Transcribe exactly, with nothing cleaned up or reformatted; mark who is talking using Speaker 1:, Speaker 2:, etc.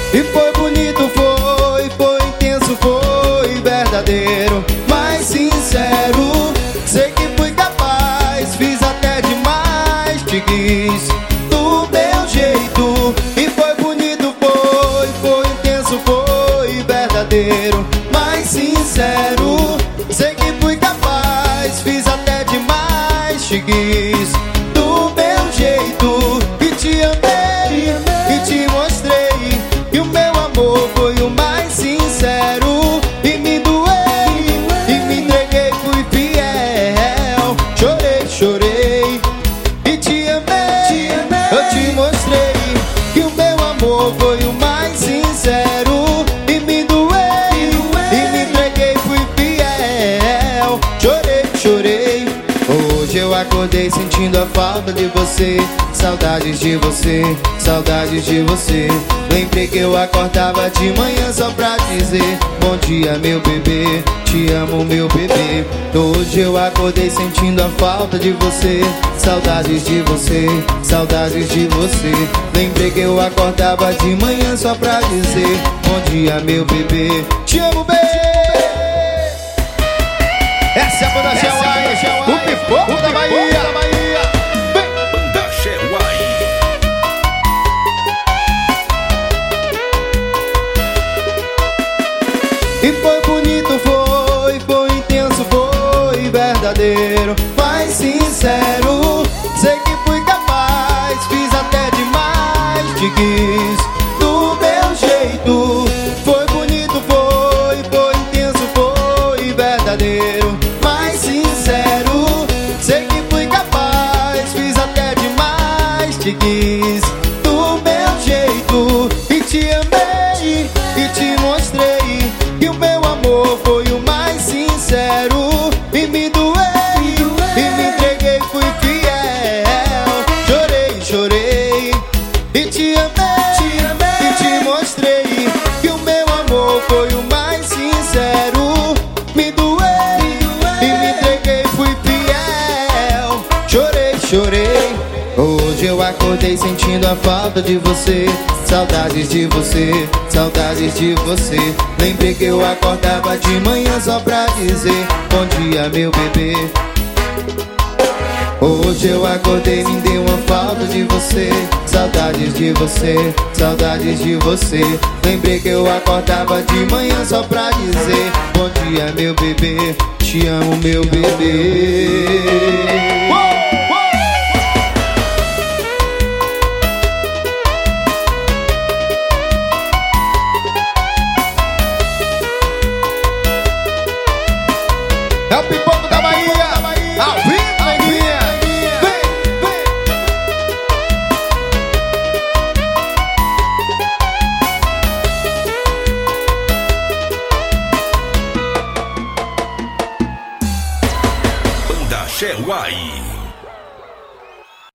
Speaker 1: E foi bonito, foi, foi intenso, foi verdadeiro, mas sincero. Sei que fui capaz, fiz até demais, te quis do meu jeito. E foi bonito, foi, foi intenso, foi verdadeiro, mas sincero. Sei que fui capaz, fiz até demais, te quis do meu jeito. E te amei, e te mostrei que o meu amor foi o mais sincero. E me doei, e me entreguei, fui fiel. Chorei, chorei, e te amei. Eu te mostrei que o meu amor foi o mais sincero. E me doei, e me entreguei, fui fiel. Chorei, chorei. Hoje eu acordei sentindo a falta de você, saudades de você, saudades de você. Lembrei que eu acordava de manhã só pra dizer bom dia, meu bebê, te amo, meu bebê. Hoje eu acordei sentindo a falta de você, saudades de você, saudades de você. Lembrei que eu acordava de manhã só pra dizer bom dia, meu bebê, te amo, bebê. Essa é a Banda Xé-Uai, o pipoco da Bahia.
Speaker 2: Banda Xé-Uai.
Speaker 1: E foi bonito, foi, foi intenso, foi verdadeiro, mas sincero. Sei que fui capaz, fiz até demais, te quis do meu jeito. Foi bonito, foi, foi intenso, foi verdadeiro, mas sincero. Sei que fui capaz, fiz até demais, te quis do meu jeito. E te amei, e te mostrei que o meu amor foi o mais sincero. E me doei, e me entreguei, fui fiel. Chorei, chorei, e te amei, e te mostrei que o meu amor foi o mais sincero. Me doei, e me entreguei, fui fiel. Chorei, chorei. Hoje eu acordei sentindo a falta de você, saudades de você, saudades de você. Lembrei que eu acordava de manhã só pra dizer bom dia, meu bebê. Hoje eu acordei, me deu uma falta de você, saudades de você, saudades de você. Lembrei que eu acordava de manhã só pra dizer bom dia, meu bebê, te amo, meu bebê. É o pipoco da Bahia, ao vivo, neguinha. Vem, vem.
Speaker 2: Banda Xé-Uai.